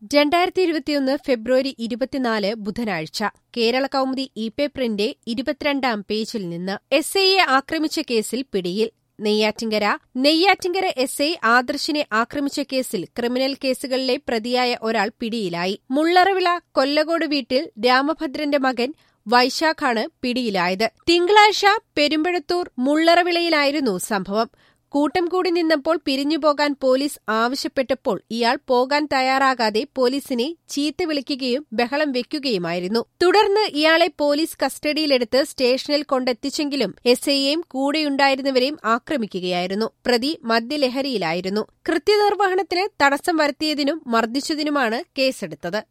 2021 ഫെബ്രുവരി 24 ബുധനാഴ്ച കേരള കൗമുദി ഇ-പേപ്പറിന്റെ 22-ാം പേജിൽ നിന്ന് എസ്ഐയെ ആക്രമിച്ച കേസിൽ പിടിയിൽ നെയ്യാറ്റിങ്കര എസ്ഐ ആദർശിനെ ആക്രമിച്ച കേസിൽ ക്രിമിനൽ കേസുകളിലെ പ്രതിയായ ഒരാൾ പിടിയിലായി. മുള്ളറവിള കൊല്ലകോട് വീട്ടിൽ രാമഭദ്രന്റെ മകൻ വൈശാഖാണ് പിടിയിലായത്. തിങ്കളാഴ്ച പെരുമ്പഴത്തൂർ മുള്ളറവിളയിലായിരുന്നു സംഭവം. കൂട്ടം കൂടി നിന്നപ്പോൾ പിരിഞ്ഞുപോകാൻ പോലീസ് ആവശ്യപ്പെട്ടപ്പോൾ ഇയാൾ പോകാൻ തയ്യാറാകാതെ പോലീസിനെ ചീത്ത വിളിക്കുകയും ബഹളം വെക്കുകയുമായിരുന്നു. തുടർന്ന് ഇയാളെ പോലീസ് കസ്റ്റഡിയിലെടുത്ത് സ്റ്റേഷനിൽ കൊണ്ടെത്തിച്ചെങ്കിലും എസ്ഐയെയും കൂടെയുണ്ടായിരുന്നവരെയും ആക്രമിക്കുകയായിരുന്നു. പ്രതി മദ്യലഹരിയിലായിരുന്നു. കൃത്യനിർവഹണത്തിന് തടസ്സം വരുത്തിയതിനും മർദ്ദിച്ചതിനുമാണ് കേസെടുത്തത്.